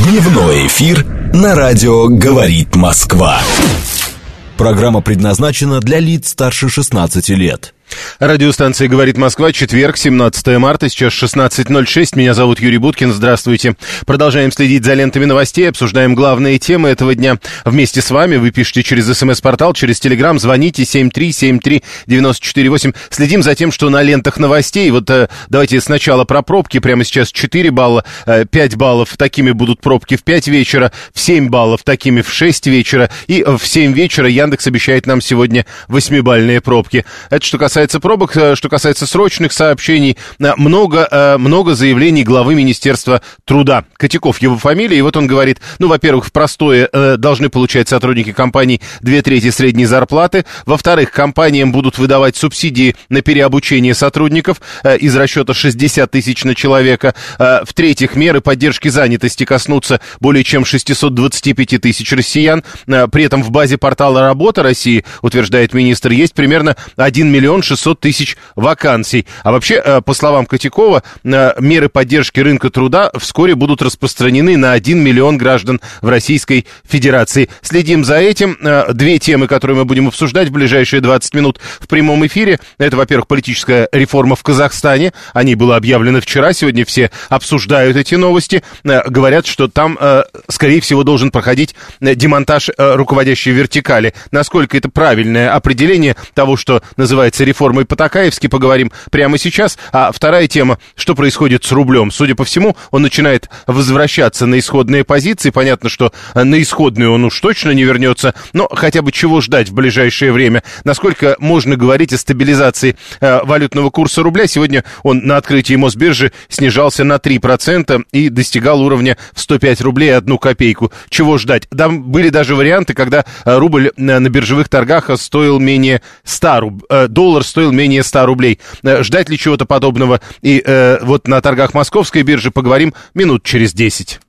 Дневной эфир на радио «Говорит Москва». Программа предназначена для лиц старше 16 лет. Радиостанция «Говорит Москва», четверг, 17 марта, сейчас 16:06. Меня зовут Юрий Буткин, здравствуйте. Продолжаем следить за лентами новостей, обсуждаем главные темы этого дня вместе с вами. Вы пишите через СМС-портал, через Телеграм, звоните 7373948. Следим за тем, что на лентах новостей. Вот давайте сначала про пробки. Прямо сейчас 4 балла, 5 баллов. Такими будут пробки в 5 вечера, в 7 баллов такими в 6 вечера. И в 7 вечера Яндекс обещает нам сегодня 8-бальные пробки. Это что касается пробок, что касается срочных сообщений, много заявлений главы Министерства труда. Котяков его фамилия, и вот он говорит, во-первых, в простое должны получать сотрудники компаний 2/3 средней зарплаты, во-вторых, компаниям будут выдавать субсидии на переобучение сотрудников из расчета 60 тысяч на человека, в-третьих, меры поддержки занятости коснутся более чем 625 тысяч россиян, при этом в базе портала «Работа России», утверждает министр, есть примерно 1 миллион 600 тысяч вакансий. А вообще, по словам Котякова, меры поддержки рынка труда вскоре будут распространены на 1 миллион граждан в Российской Федерации. Следим за этим. Две темы, которые мы будем обсуждать в ближайшие 20 минут в прямом эфире. Это, во-первых, политическая реформа в Казахстане. О ней было объявлено вчера. Сегодня все обсуждают эти новости. Говорят, что там, скорее всего, должен проходить демонтаж руководящей вертикали. Насколько это правильное определение того, что называется реформой по-такаевски, поговорим прямо сейчас. А вторая тема, что происходит с рублем. Судя по всему, он начинает возвращаться на исходные позиции. Понятно, что на исходные он уж точно не вернется, но хотя бы чего ждать в ближайшее время? Насколько можно говорить о стабилизации валютного курса рубля? Сегодня он на открытии Мосбиржи снижался на 3% и достигал уровня в 105 рублей 1 копейку. Чего ждать? Там были даже варианты, когда рубль на биржевых торгах стоил менее 100 рублей. Доллар стоил менее 100 рублей. Ждать ли чего-то подобного? И вот на торгах Московской биржи поговорим минут через 10.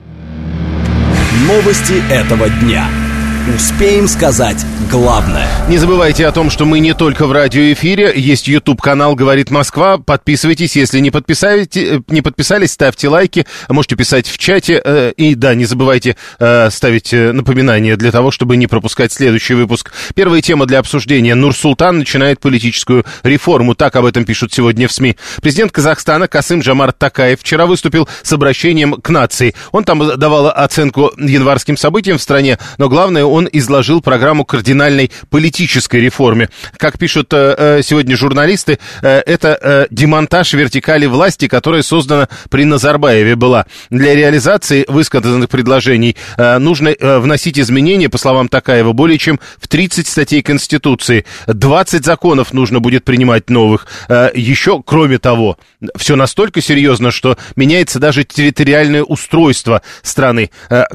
Новости этого дня. Успеем сказать главное. Не забывайте о том, что мы не только в радиоэфире. Есть YouTube-канал «Говорит Москва». Подписывайтесь. Если не подписались, ставьте лайки. Можете писать в чате. И да, не забывайте ставить напоминания для того, чтобы не пропускать следующий выпуск. Первая тема для обсуждения. Нур-Султан начинает политическую реформу. Так об этом пишут сегодня в СМИ. Президент Казахстана Касым-Жомарт Токаев вчера выступил с обращением к нации. Он там давал оценку январским событиям в стране, но главное, он изложил программу кардинальной политической реформе. Как пишут сегодня журналисты, это демонтаж вертикали власти, которая создана при Назарбаеве была. Для реализации высказанных предложений нужно вносить изменения, по словам Токаева, более чем в 30 статей Конституции. 20 законов нужно будет принимать новых. Еще, кроме того, все настолько серьезно, что меняется даже территориальное устройство страны.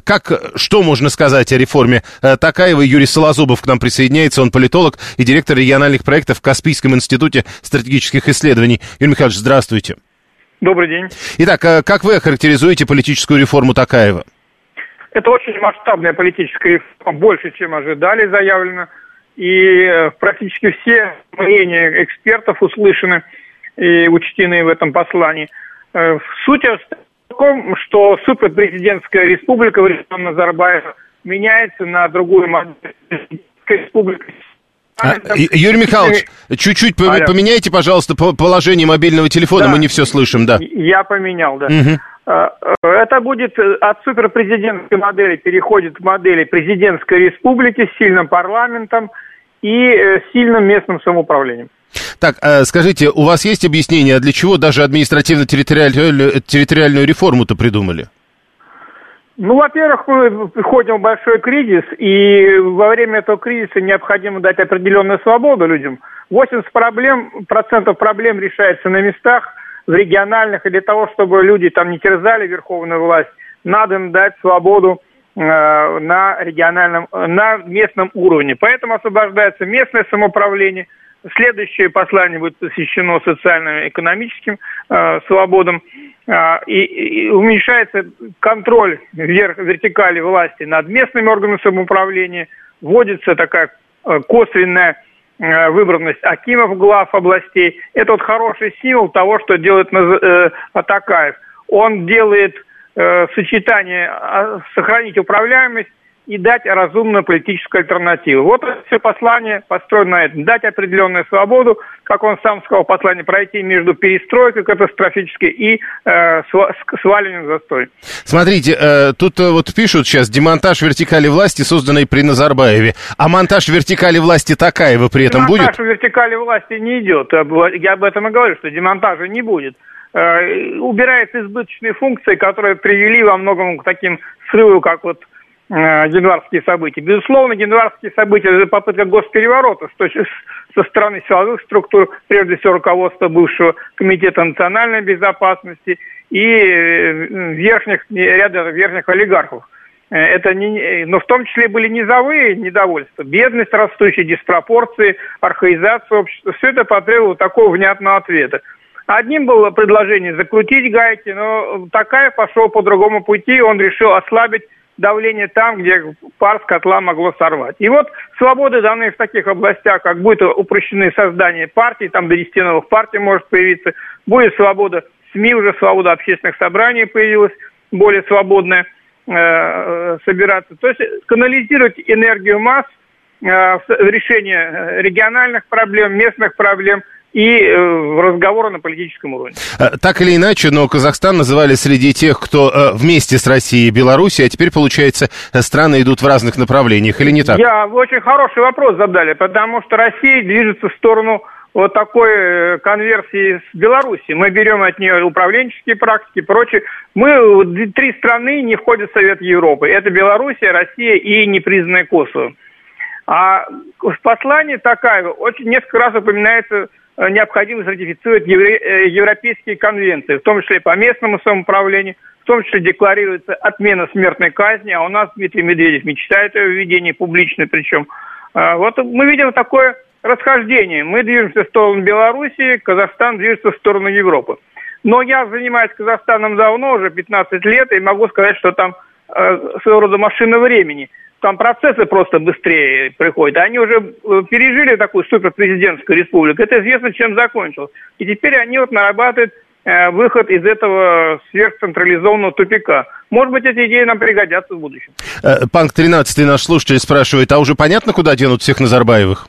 Что можно сказать о реформе Токаева? Юрий Солозубов к нам присоединяется, он политолог и директор региональных проектов в Каспийском институте стратегических исследований. Юрий Михайлович, здравствуйте. Добрый день. Итак, как вы охарактеризуете политическую реформу Токаева? Это очень масштабная политическая реформа, больше, чем ожидали, заявлено. И практически все мнения экспертов услышаны и учтены в этом послании. Суть в том, что суперпрезидентская республика, времен Назарбаева, меняется на другую модель республики. Юрий Михайлович, чуть-чуть поменяйте, пожалуйста, положение мобильного телефона, да, мы не все слышим, да. Я поменял, да. Угу. Это будет от суперпрезидентской модели переходит к модели президентской республики с сильным парламентом и сильным местным самоуправлением. Так, скажите, у вас есть объяснение, для чего даже административно-территориальную реформу-то придумали? Во-первых, мы входим в большой кризис, и во время этого кризиса необходимо дать определенную свободу людям. 80% проблем решается на местах, в региональных, и для того, чтобы люди там не терзали верховную власть, надо им дать свободу на местном уровне. Поэтому освобождается местное самоуправление. Следующее послание будет посвящено социальным и экономическим свободам. И уменьшается контроль вертикали власти над местными органами самоуправления. Вводится такая косвенная выбранность акимов, глав областей. Это вот хороший символ того, что делает Токаев. Он делает сочетание сохранить управляемость и дать разумную политическую альтернативу. Вот это все послание построено на этом. Дать определенную свободу, как он сам сказал в послании, пройти между перестройкой катастрофической и сваливанием застой. Смотрите, тут вот пишут сейчас демонтаж вертикали власти, созданной при Назарбаеве. А монтаж вертикали власти Токаева при этом будет? Демонтаж вертикали власти не идет. Я об этом и говорю, что демонтажа не будет. Убираются избыточные функции, которые привели во многом к таким срыву, как вот январские события. Безусловно, январские события – это попытка госпереворота со стороны силовых структур, прежде всего руководства бывшего Комитета национальной безопасности и ряда верхних олигархов. Но в том числе были низовые недовольства, бедность растущая, диспропорции, архаизация общества. Все это потребовало такого внятного ответа. Одним было предложение закрутить гайки, но Токаев пошел по другому пути, он решил ослабить давление там, где пар с котла могло сорвать. И вот свободы даны в таких областях, как будет упрощены создание партий, там до 10 новых партий может появиться, будет свобода СМИ, уже свобода общественных собраний появилась, более свободная собираться. То есть канализировать энергию масс в решение региональных проблем, местных проблем, и разговоры на политическом уровне. Так или иначе, но Казахстан называли среди тех, кто вместе с Россией и Белоруссией, а теперь, получается, страны идут в разных направлениях, или не так? Вы очень хороший вопрос задали, потому что Россия движется в сторону вот такой конверсии с Белоруссией. Мы берем от нее управленческие практики и прочее. Три страны не входят в Совет Европы. Это Белоруссия, Россия и непризнанное Косово. А в послании Токаева несколько раз упоминается необходимость ратифицировать европейские конвенции, в том числе по местному самоуправлению, в том числе декларируется отмена смертной казни, а у нас Дмитрий Медведев мечтает о ее введении публично, причем. Вот мы видим такое расхождение. Мы движемся в сторону Белоруссии, Казахстан движется в сторону Европы. Но я занимаюсь Казахстаном давно, уже 15 лет, и могу сказать, что там своего рода машина времени. Там процессы просто быстрее приходят. Они уже пережили такую суперпрезидентскую республику. Это известно, чем закончилось. И теперь они нарабатывают выход из этого сверхцентрализованного тупика. Может быть, эти идеи нам пригодятся в будущем. Панк 13 наш слушатель спрашивает, а уже понятно, куда денут всех Назарбаевых?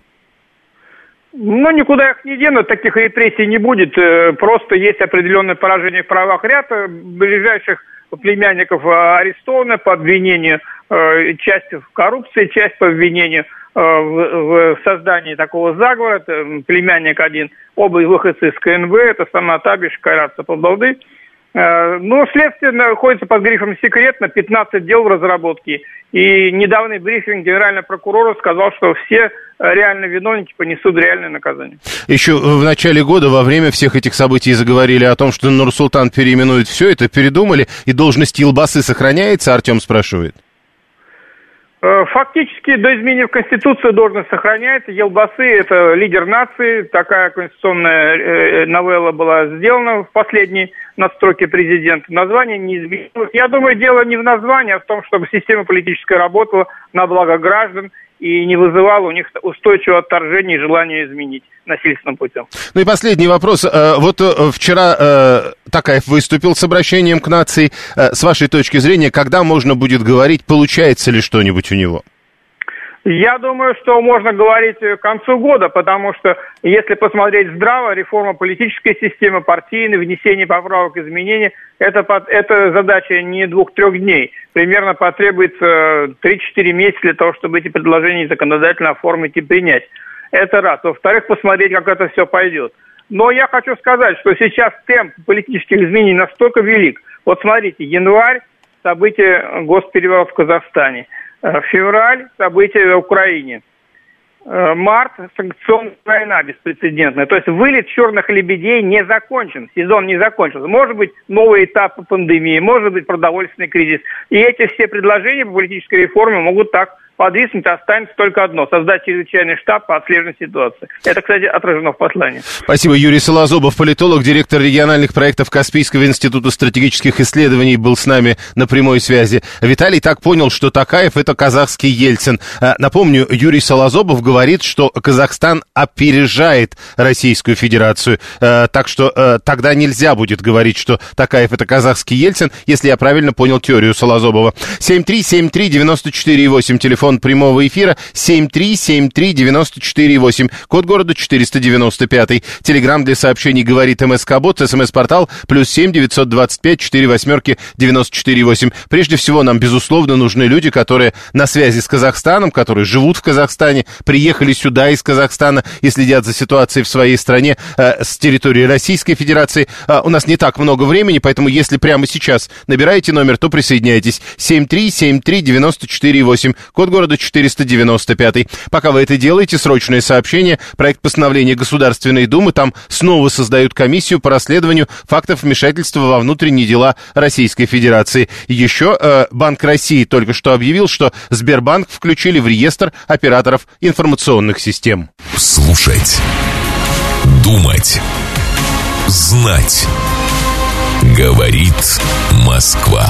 Никуда их не денут, таких репрессий не будет. Просто есть определенное поражение в правах. Ряд ближайших племянников арестованы по обвинению, часть в коррупции, часть по обвинению в создании такого заговора. Это племянник один, оба выходцы из КНВ, это Самат Абиш, Кайрат Сапылбалды. Следствие находится под грифом «секретно», 15 дел в разработке. И недавний брифинг генерального прокурора сказал, что все реальные виновники понесут реальное наказание. Еще в начале года, во время всех этих событий, заговорили о том, что Нур-Султан переименует все это, передумали, и должность Елбасы сохраняется, Артем спрашивает. Фактически до изменения в Конституции должность сохраняется. Елбасы – это лидер нации. Такая конституционная новелла была сделана в последней надстройке президента. Название не изменилось. Я думаю, дело не в названии, а в том, чтобы система политическая работала на благо граждан и не вызывала у них устойчивого отторжения и желания изменить насильственным путем. И последний вопрос. Вот вчера Токаев выступил с обращением к нации. С вашей точки зрения, когда можно будет говорить, получается ли что-нибудь у него? Я думаю, что можно говорить к концу года, потому что, если посмотреть здраво, реформа политической системы, партийной, внесение поправок, изменений, это задача не 2-3 дней. Примерно потребуется 3-4 месяца для того, чтобы эти предложения законодательно оформить и принять. Это раз. Во-вторых, посмотреть, как это все пойдет. Но я хочу сказать, что сейчас темп политических изменений настолько велик. Вот смотрите, январь, события госпереворота в Казахстане. Февраль, события в Украине. Март, санкционная война беспрецедентная. То есть вылет черных лебедей не закончен, сезон не закончился. Может быть, новый этап пандемии, может быть, продовольственный кризис. И эти все предложения по политической реформе могут так подвиснет, останется только одно – создать чрезвычайный штаб по отслеживанию ситуации. Это, кстати, отражено в послании. Спасибо. Юрий Солозобов, политолог, директор региональных проектов Каспийского института стратегических исследований, был с нами на прямой связи. Виталий так понял, что Токаев – это казахский Ельцин. Напомню, Юрий Солозобов говорит, что Казахстан опережает Российскую Федерацию. Так что тогда нельзя будет говорить, что Токаев – это казахский Ельцин, если я правильно понял теорию Солозобова. 7373948, телефон прямого эфира, 7373948, код города 495. Телеграм для сообщений говорит МСК-бот, СМС-портал +7 925 48 94 8. Прежде всего, нам, безусловно, нужны люди, которые на связи с Казахстаном, которые живут в Казахстане, приехали сюда из Казахстана и следят за ситуацией в своей стране с территории Российской Федерации. У нас не так много времени, поэтому если прямо сейчас набираете номер, то присоединяйтесь. 7373948, код города 495. Пока вы это делаете, срочное сообщение. Проект постановления Государственной Думы. Там снова создают комиссию по расследованию фактов вмешательства во внутренние дела Российской Федерации. Еще Банк России только что объявил, что Сбербанк включили в реестр операторов информационных систем. Слушать, думать, знать. Говорит Москва.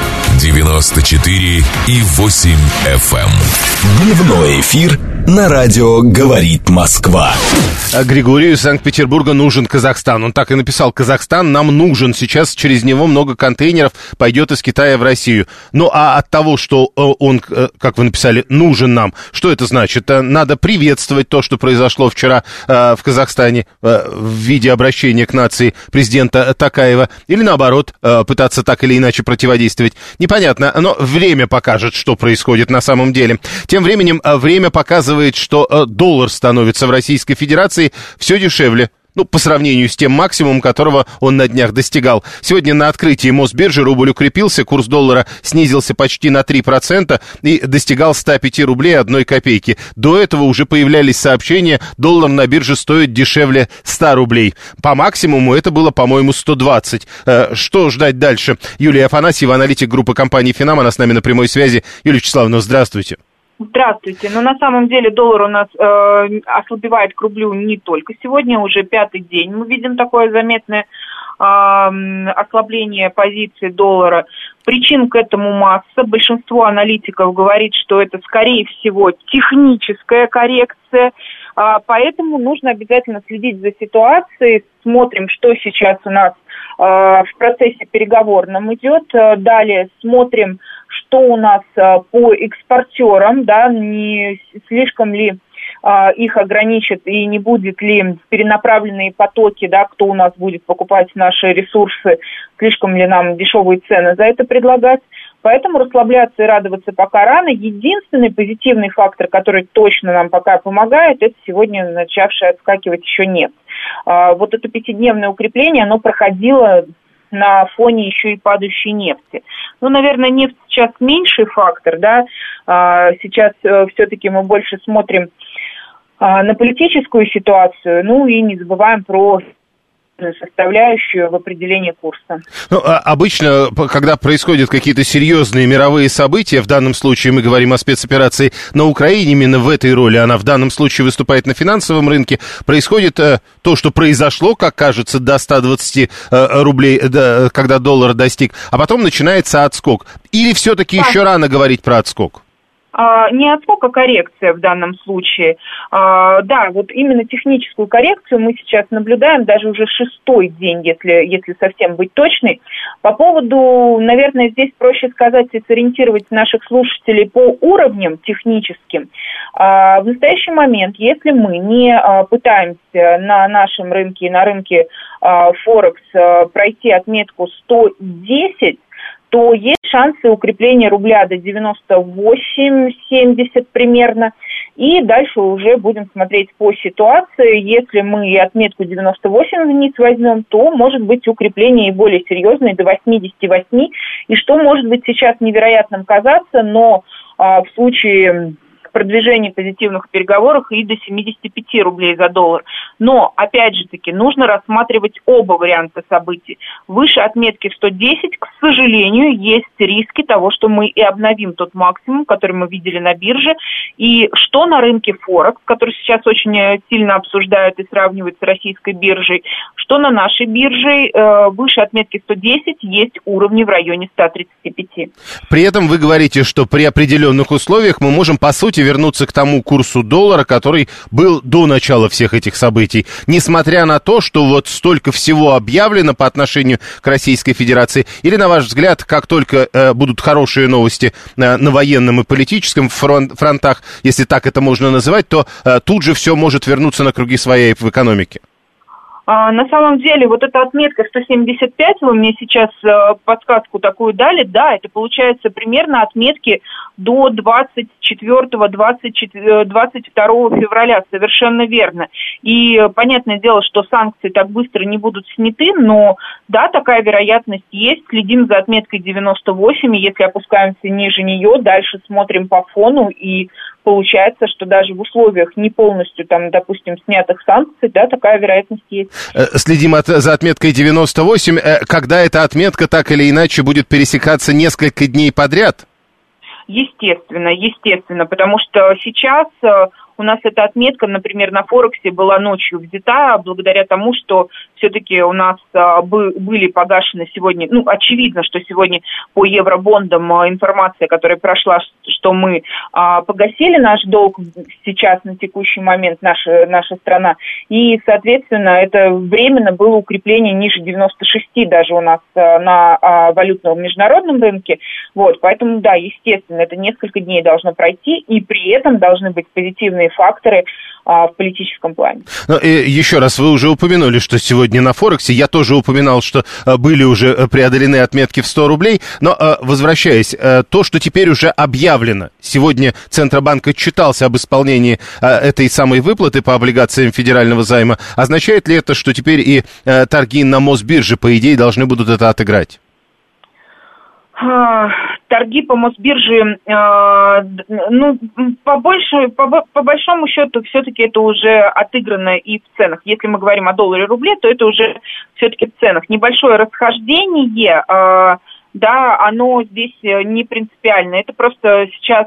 94,8 FM. Дневной эфир на радио «Говорит Москва». Григорию из Санкт-Петербурга нужен Казахстан. Он так и написал: Казахстан нам нужен. Сейчас через него много контейнеров пойдет из Китая в Россию. Ну, а от того, что он, как вы написали, нужен нам, что это значит? Надо приветствовать то, что произошло вчера в Казахстане в виде обращения к нации президента Токаева, или наоборот, пытаться так или иначе противодействовать. Непонятно, но время покажет, что происходит на самом деле. Тем временем время показывает, что доллар становится в Российской Федерации все дешевле. Ну, по сравнению с тем максимумом, которого он на днях достигал. Сегодня на открытии Мосбиржи рубль укрепился, курс доллара снизился почти на 3% и достигал 105 рублей 1 копейки. До этого уже появлялись сообщения: доллар на бирже стоит дешевле 100 рублей. По максимуму это было, по-моему, 120. Что ждать дальше? Юлия Афанасьева, аналитик группы компании «Финам», она с нами на прямой связи. Юлия Вячеславовна, здравствуйте. Здравствуйте. Но на самом деле доллар у нас ослабевает к рублю не только сегодня, уже 5-й день. Мы видим такое заметное ослабление позиции доллара. Причин к этому масса. Большинство аналитиков говорит, что это, скорее всего, техническая коррекция. Поэтому нужно обязательно следить за ситуацией. Смотрим, что сейчас у нас в процессе переговорном идет. Далее смотрим, что у нас по экспортерам, да, не слишком ли их ограничат и не будет ли перенаправленные потоки, да, кто у нас будет покупать наши ресурсы, слишком ли нам дешевые цены за это предлагать. Поэтому расслабляться и радоваться пока рано. Единственный позитивный фактор, который точно нам пока помогает, это сегодня начавшая отскакивать еще нефть. Вот это 5-дневное укрепление, оно проходило на фоне еще и падающей нефти. Ну, наверное, нефть сейчас меньший фактор, да. Сейчас все-таки мы больше смотрим на политическую ситуацию, ну и не забываем про составляющую в определении курса. Ну, обычно, когда происходят какие-то серьезные мировые события, в данном случае мы говорим о спецоперации на Украине, именно в этой роли она в данном случае выступает на финансовом рынке, происходит то, что произошло, как кажется, до 120 рублей, когда доллар достиг, а потом начинается отскок. Или все-таки еще рано говорить про отскок? Не отскок, а коррекция в данном случае. Да, вот именно техническую коррекцию мы сейчас наблюдаем, даже уже 6-й день, если совсем быть точной. По поводу, наверное, здесь проще сказать и сориентировать наших слушателей по уровням техническим. В настоящий момент, если мы не пытаемся на нашем рынке, на рынке Форекс пройти отметку 110, то есть шансы укрепления рубля до 98-70 примерно. И дальше уже будем смотреть по ситуации. Если мы отметку 98 вниз возьмем, то может быть укрепление и более серьезное, до 88. И что может быть сейчас невероятным казаться, но в случае продвижении позитивных переговоров и до 75 рублей за доллар. Но, опять же таки, нужно рассматривать оба варианта событий. Выше отметки 110, к сожалению, есть риски того, что мы и обновим тот максимум, который мы видели на бирже. И что на рынке Форекс, который сейчас очень сильно обсуждают и сравнивают с российской биржей, что на нашей бирже, выше отметки 110 есть уровни в районе 135. При этом вы говорите, что при определенных условиях мы можем, по сути, вернуться к тому курсу доллара, который был до начала всех этих событий. Несмотря на то, что вот столько всего объявлено по отношению к Российской Федерации. Или, на ваш взгляд, как только будут хорошие новости на военном и политическом фронтах, если так это можно называть, то тут же все может вернуться на круги своя в экономике? На самом деле, вот эта отметка 175, вы мне сейчас подсказку такую дали, да, это получается примерно отметки до 24-22 февраля, совершенно верно. И понятное дело, что санкции так быстро не будут сняты, но да, такая вероятность есть. Следим за отметкой 98, и если опускаемся ниже нее, дальше смотрим по фону, и получается, что даже в условиях не полностью, там, допустим, снятых санкций, да, такая вероятность есть. Следим за отметкой 98. Когда эта отметка так или иначе будет пересекаться несколько дней подряд? Естественно, потому что сейчас у нас эта отметка, например, на Форексе была ночью взята, благодаря тому, что все-таки у нас были погашены сегодня, очевидно, что сегодня по евробондам информация, которая прошла, что мы погасили наш долг сейчас на текущий момент, наша страна, и, соответственно, это временно было укрепление ниже 96 даже у нас на валютном международном рынке, вот, поэтому, да, естественно, это несколько дней должно пройти, и при этом должны быть позитивные факторы в политическом плане. Еще раз, вы уже упомянули, что сегодня на Форексе, я тоже упоминал, что были уже преодолены отметки в 100 рублей, но, возвращаясь, то, что теперь уже объявлено, сегодня Центробанк отчитался об исполнении этой самой выплаты по облигациям федерального займа, означает ли это, что теперь и торги на Мосбирже, по идее, должны будут это отыграть? Торги по Мосбирже, по большому счету, все-таки это уже отыграно и в ценах. Если мы говорим о долларе-рубле, то это уже все-таки в ценах. Небольшое расхождение, да, оно здесь не принципиально. Это просто сейчас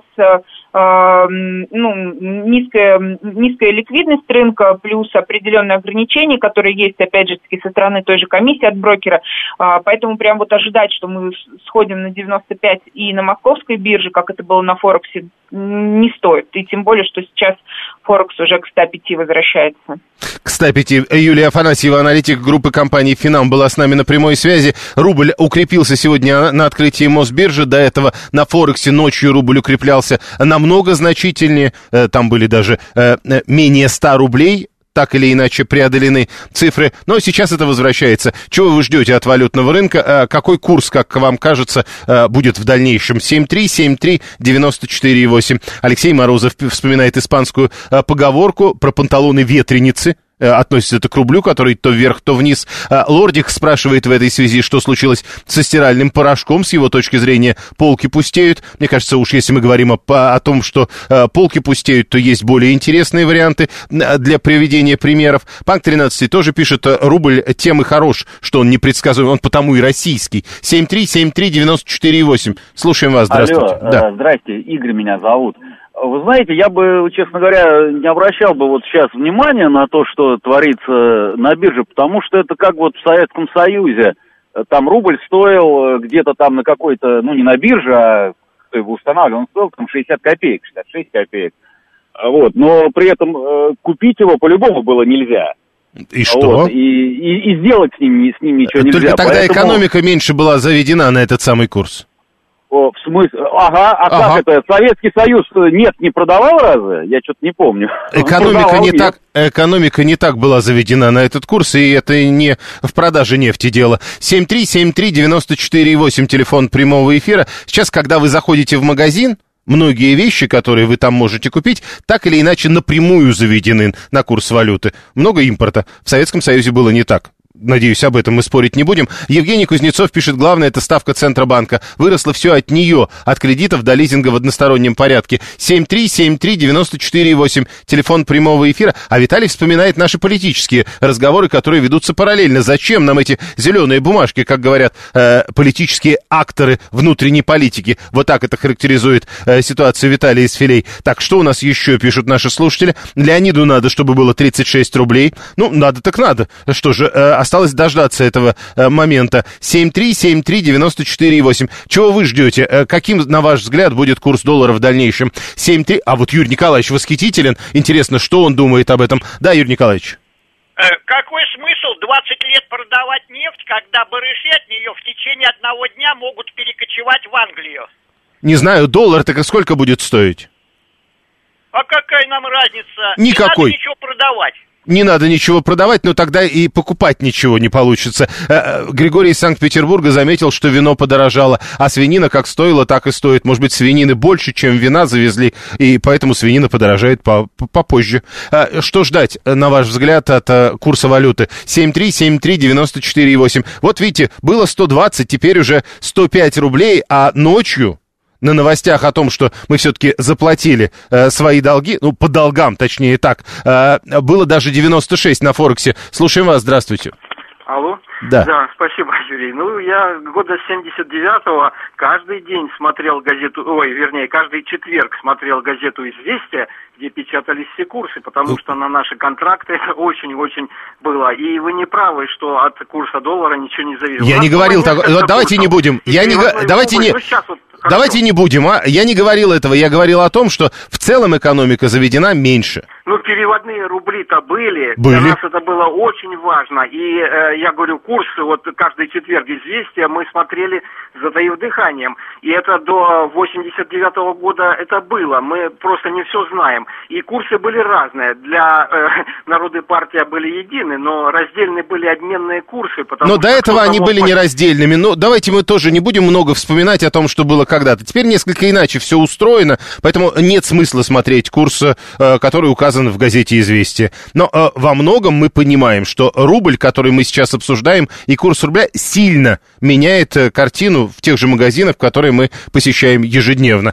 низкая ликвидность рынка, плюс определенные ограничения, которые есть, опять же, со стороны той же комиссии от брокера. Поэтому прям вот ожидать, что мы сходим на 95 и на московской бирже, как это было на Форексе, не стоит. И тем более, что сейчас Форекс уже к 105 возвращается. К 105. Юлия Афанасьева, аналитик группы компании «Финам», была с нами на прямой связи. Рубль укрепился сегодня на открытии Мосбиржи. До этого на Форексе ночью рубль укреплялся намного значительнее. Там были даже менее 100 рублей. Так или иначе преодолены цифры, но сейчас это возвращается. Чего вы ждете от валютного рынка? Какой курс, как вам кажется, будет в дальнейшем? 7-3, 94,8. Алексей Морозов вспоминает испанскую поговорку про панталоны-ветреницы. Относится это к рублю, который то вверх, то вниз. Лордик спрашивает в этой связи, что случилось со стиральным порошком. С его точки зрения полки пустеют. Мне кажется, уж если мы говорим о том, что полки пустеют, то есть более интересные варианты для приведения примеров. Панк 13 тоже пишет, рубль тем и хорош, что он непредсказуем, он потому и российский. 7-3, 94,8. Слушаем вас, здравствуйте. Алло, да. Здрасте, Игорь меня зовут. Вы знаете, я бы, честно говоря, не обращал бы вот сейчас внимания на то, что творится на бирже, потому что это как вот в Советском Союзе. Там рубль стоил где-то там на какой-то, не на бирже, а кто его устанавливал, он стоил там 60 копеек, 66 копеек. Вот, но при этом купить его по-любому было нельзя. И что? Вот, и сделать с ним ничего нельзя. Только тогда экономика меньше была заведена на этот самый курс. В смысле? Ага. Как это? Советский Союз не продавал разве? Я что-то не помню. Экономика не так была заведена на этот курс, и это не в продаже нефти дело. 7373948, телефон прямого эфира. Сейчас, когда вы заходите в магазин, многие вещи, которые вы там можете купить, так или иначе напрямую заведены на курс валюты. Много импорта. В Советском Союзе было не так. Надеюсь, об этом мы спорить не будем. Евгений Кузнецов пишет, главное, это ставка Центробанка. Выросло все от нее, от кредитов до лизинга в одностороннем порядке. 7373948, телефон прямого эфира. А Виталий вспоминает наши политические разговоры, которые ведутся параллельно. Зачем нам эти зеленые бумажки, как говорят политические акторы внутренней политики? Вот так это характеризует ситуацию Виталия из Филей. Так, что у нас еще пишут наши слушатели? Леониду надо, чтобы было 36 рублей. Ну, надо так надо. Что же, осталось дождаться этого момента. 7373948. Чего вы ждете? Каким, на ваш взгляд, будет курс доллара в дальнейшем? 7-3. А вот Юрий Николаевич восхитителен. Интересно, что он думает об этом? Да, Юрий Николаевич. Какой смысл 20 лет продавать нефть, когда барыши от нее в течение одного дня могут перекочевать в Англию? Не знаю, доллар так сколько будет стоить? А какая нам разница? Никакой. Не надо ничего продавать. Не надо ничего продавать, но тогда и покупать ничего не получится. Григорий из Санкт-Петербурга заметил, что вино подорожало, а свинина как стоила, так и стоит. Может быть, свинины больше, чем вина завезли, и поэтому свинина подорожает попозже. Что ждать, на ваш взгляд, от курса валюты? 7373948. Вот видите, было 120, теперь уже 105 рублей, а ночью... На новостях о том, что мы все-таки заплатили свои долги, ну, по долгам, точнее так, было даже 96 на Форексе. Слушаем вас, здравствуйте. Алло? Да. Да, спасибо, Юрий. Ну, я года с 79-го каждый день смотрел газету, каждый четверг смотрел газету «Известия», где печатались все курсы, потому что на наши контракты это очень-очень было. И вы не правы, что от курса доллара ничего не зависит. Я не говорил так. Давайте не будем. Давайте не будем, а? Я не говорил этого. Я говорил о том, что в целом экономика заведена меньше. Ну, переводные рубли-то были. Для нас это было очень важно. И я говорю, курсы, вот каждый четверг «Известия» мы смотрели, затаив дыханием. И это до 89-го года это было. Мы просто не все знаем. И курсы были разные. Для Народной партии были едины, но раздельные были обменные курсы. Но до этого они были нераздельными. Но давайте мы тоже не будем много вспоминать о том, что было когда-то. Теперь несколько иначе все устроено, поэтому нет смысла смотреть курс, который указан в газете «Известия». Но во многом мы понимаем, что рубль, который мы сейчас обсуждаем, и курс рубля сильно меняет картину в тех же магазинах, которые мы посещаем ежедневно.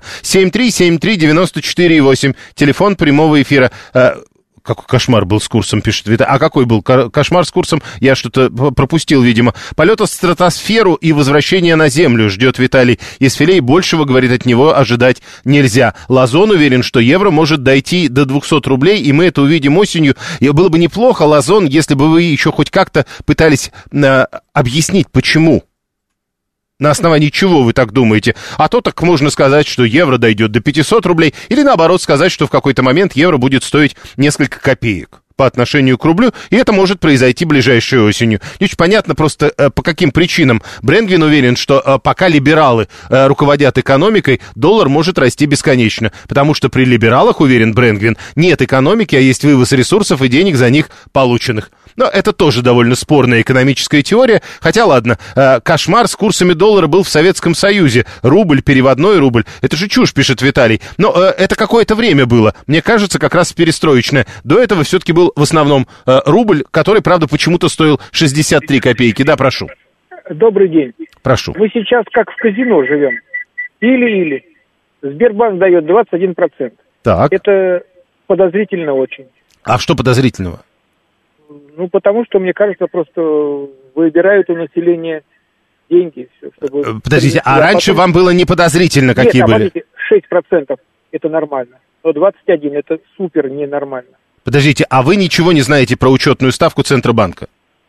7373948, телефон прямого эфира. Какой кошмар был с курсом, пишет Виталий. А какой был кошмар с курсом? Я что-то пропустил, видимо. Полета в стратосферу и возвращение на Землю ждет Виталий из Филей. Большего, говорит, от него ожидать нельзя. Лазон уверен, что евро может дойти до 200 рублей, и мы это увидим осенью. И было бы неплохо, Лазон, если бы вы еще хоть как-то пытались объяснить, почему. На основании чего вы так думаете? А то так можно сказать, что евро дойдет до 500 рублей, или наоборот сказать, что в какой-то момент евро будет стоить несколько копеек по отношению к рублю, и это может произойти ближайшей осенью. Не очень понятно просто, по каким причинам. Брэнгвин уверен, что пока либералы руководят экономикой, доллар может расти бесконечно, потому что при либералах, уверен Брэнгвин, нет экономики, а есть вывоз ресурсов и денег за них полученных. Но это тоже довольно спорная экономическая теория, хотя ладно, кошмар с курсами доллара был в Советском Союзе. Рубль, переводной рубль, это же чушь, пишет Виталий. Но это какое-то время было, мне кажется, как раз перестроечное. До этого все-таки был в основном рубль, который, правда, почему-то стоил 63 копейки. Да, прошу. Добрый день. Прошу. Мы сейчас как в казино живем. Или. Сбербанк дает 21%. Так. Это подозрительно очень. А что подозрительного? Ну, потому что, мне кажется, просто выбирают у населения деньги. Чтобы... Подождите, а раньше потом... вам было не подозрительно, какие были? Нет, 6% это нормально, но 21% это супер ненормально. Подождите, а вы ничего не знаете про учетную ставку Центробанка?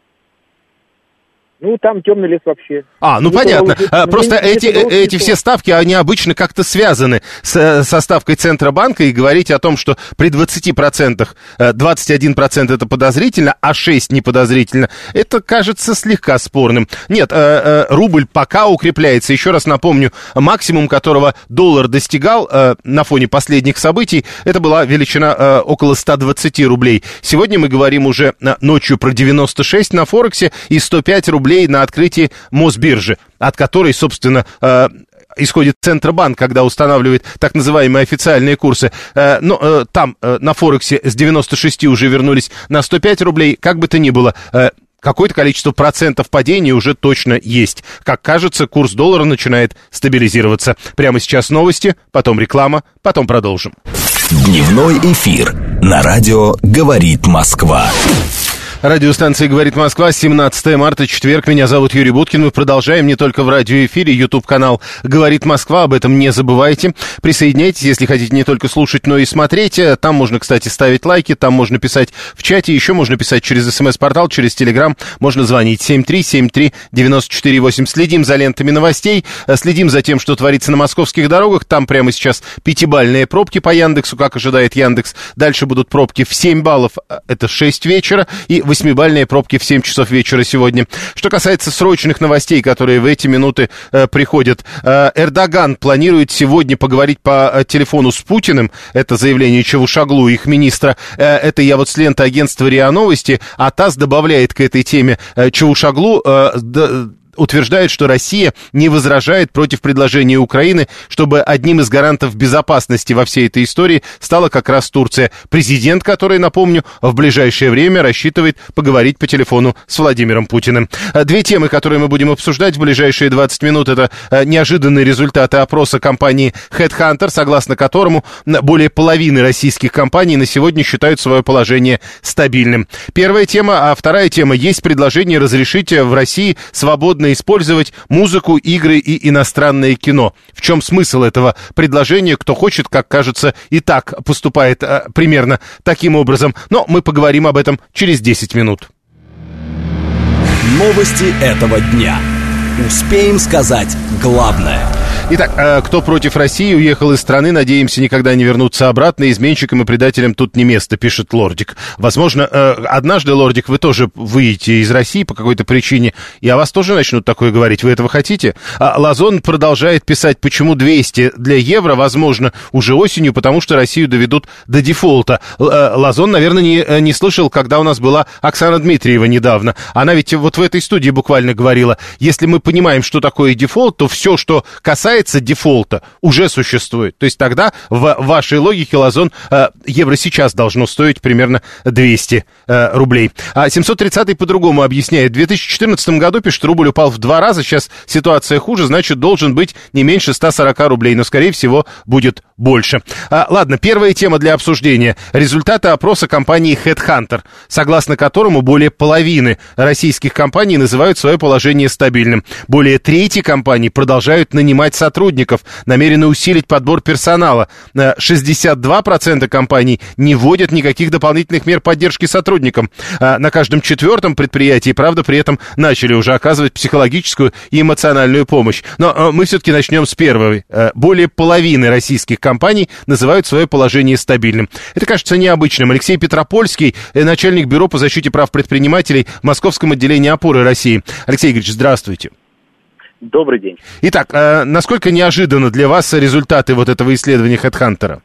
Ну, там темный лес вообще. Ну понятно. Просто эти все ставки, они обычно как-то связаны со ставкой Центробанка, и говорить о том, что при 20%, 21% это подозрительно, а 6% не подозрительно, это кажется слегка спорным. Нет, рубль пока укрепляется. Еще раз напомню, максимум, которого доллар достигал на фоне последних событий, это была величина около 120 рублей. Сегодня мы говорим уже ночью про 96 на Форексе и 105 рублей на открытии Мосбиржи, от которой, собственно, исходит Центробанк, когда устанавливает так называемые официальные курсы. Но там на Форексе с 96 уже вернулись на 105 рублей. Как бы то ни было, какое-то количество процентов падения уже точно есть. Как кажется, курс доллара начинает стабилизироваться. Прямо сейчас новости, потом реклама, потом продолжим. Дневной эфир на радио «Говорит Москва». Радиостанция «Говорит Москва», 17 марта, четверг. Меня зовут Юрий Буткин. Мы продолжаем не только в радиоэфире. YouTube-канал «Говорит Москва». Об этом не забывайте. Присоединяйтесь, если хотите не только слушать, но и смотреть. Там можно, кстати, ставить лайки, там можно писать в чате. Еще можно писать через СМС-портал, через Телеграм. Можно звонить 7373948. Следим за лентами новостей. Следим за тем, что творится на московских дорогах. Там прямо сейчас 5-бальные пробки по Яндексу, как ожидает Яндекс. Дальше будут пробки в 7 баллов. Это 6 вечера. И 8-бальные пробки в 7 часов вечера сегодня. Что касается срочных новостей, которые в эти минуты приходят. Эрдоган планирует сегодня поговорить по телефону с Путиным. Это заявление Чавушоглу, их министра. Это я вот с ленты агентства РИА Новости. А ТАСС добавляет к этой теме Чавушоглу... утверждает, что Россия не возражает против предложения Украины, чтобы одним из гарантов безопасности во всей этой истории стала как раз Турция. Президент, который, напомню, в ближайшее время рассчитывает поговорить по телефону с Владимиром Путиным. Две темы, которые мы будем обсуждать в ближайшие 20 минут, это неожиданные результаты опроса компании HeadHunter, согласно которому более половины российских компаний на сегодня считают свое положение стабильным. Первая тема, а вторая тема. Есть предложение разрешить в России свободно использовать музыку, игры и иностранное кино. В чем смысл этого предложения? Кто хочет, как кажется, и так поступает примерно таким образом. Но мы поговорим об этом через 10 минут. Новости этого дня. Успеем сказать главное. Итак, кто против России, уехал из страны, надеемся, никогда не вернуться обратно. Изменщикам и предателям тут не место, пишет Лордик. Возможно, однажды, Лордик, вы тоже выйдете из России по какой-то причине, и о вас тоже начнут такое говорить. Вы этого хотите? Лазон продолжает писать, почему 200 для евро, возможно, уже осенью, потому что Россию доведут до дефолта. Лазон, наверное, не слышал, когда у нас была Оксана Дмитриева недавно. Она ведь вот в этой студии буквально говорила, если мы понимаем, что такое дефолт, то все, что касается дефолта, уже существует. То есть тогда в вашей логике, Лазон, евро сейчас должно стоить примерно 200 рублей. А 730-й по-другому объясняет. В 2014 году, пишет, рубль упал в 2 раза, сейчас ситуация хуже, значит, должен быть не меньше 140 рублей, но, скорее всего, будет больше. Ладно, первая тема для обсуждения. Результаты опроса компании HeadHunter, согласно которому более половины российских компаний называют свое положение стабильным. Более трети компаний продолжают нанимать сотрудников, намерены усилить подбор персонала. 62% компаний не вводят никаких дополнительных мер поддержки сотрудникам. На каждом 4-м предприятии, правда, при этом начали уже оказывать психологическую и эмоциональную помощь. Но мы все-таки начнем с первой. Более половины российских компаний называют свое положение стабильным. Это кажется необычным. Алексей Петропольский, начальник бюро по защите прав предпринимателей в Московском отделении «Опоры России». Алексей Игоревич, здравствуйте. Добрый день. Итак, насколько неожиданно для вас результаты вот этого исследования HeadHunter?